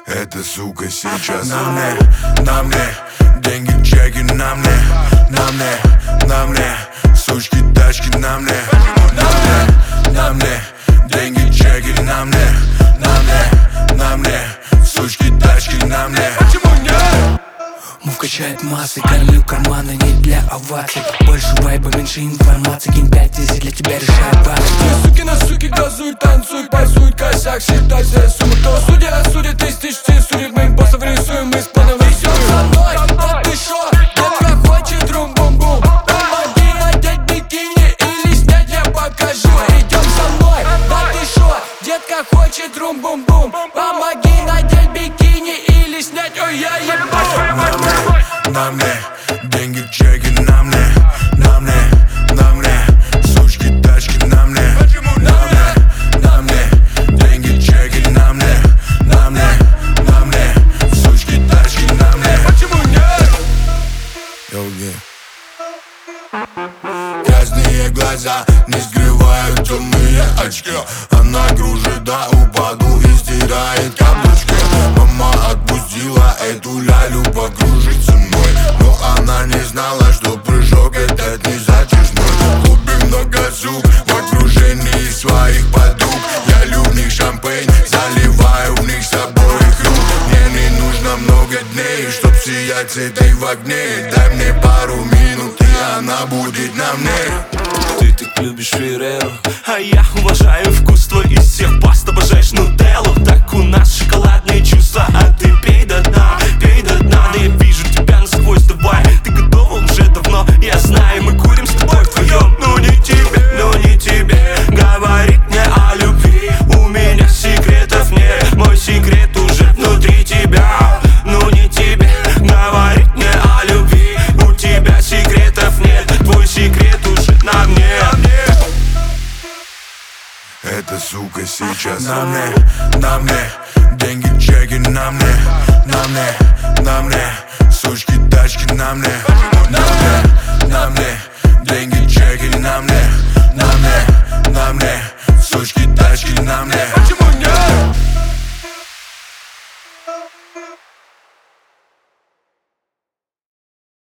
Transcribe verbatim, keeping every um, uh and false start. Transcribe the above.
Эта сука сейчас на мне, на мне. Деньги, чеки на мне, на мне, на мне. Сучки, тачки на мне, на мне, на мне. Деньги, чеки на мне, на мне, на мне. Сучки, тачки на мне. Почему нет? Мув качает массы, кормлю карманы не для оваций. Больше вайба, меньше информации. Кинь пять десять, для тебя решает двадцать. Все суки на суки газуют, танцуют, пасуют косяк. Считай все суммы, кто судья, судит тысяч, судит моим боссом. Рисуем, мы с планом рисуем. Со мной, а ты шо? Детка хочет рум-бум-бум. Помоги надеть бикини или снять, я покажу. Идем со мной, да ты шо? Детка хочет рум-бум-бум. Помоги надеть бикини или снять, ой, я ебу. На мне, деньги, чеки на мне, на мне, на мне. Сучки, тачки на мне, на мне, на мне. Деньги, чеки на мне, на мне, на мне. Сучки, тачки на мне. Почему нет? Йоу, yeah. Красные глаза не скрывают темные очки. Она кружит до упаду и стирает каблучки. Мама отпустила эту лялю покружить со мной, но она не знала, что прыжок этот не затяжной. В клубе много сук в окружении своих подруг. Я лью в них шампейн, заливаю в них с обоих рук. Мне не нужно много дней, чтоб сиять с этой в огне. Дай мне пару минут, и она будет на мне. Ты так любишь Ферреру, а я уважаю вкус твой из всех паст. Обожаешь нутеллу, так у нас шоколадные чувства. А ты пей до дна, пей до дна. Да я вижу тебя насквозь, давай. Ты готова уже давно, я знаю. Мы курим с тобой вдвоем. Ну не тебе, ну не тебе говорить мне о любви. У меня секретов нет, мой секрет уже внутри тебя. Ну не тебе говорить мне о любви. У тебя секретов нет, твой секрет уже на мне. Эта сука сейчас на мне, на мне. Деньги, чеки на мне, на мне, на мне. Сучки, тачки на мне, на мне, на мне. Деньги, чеки на мне, на мне.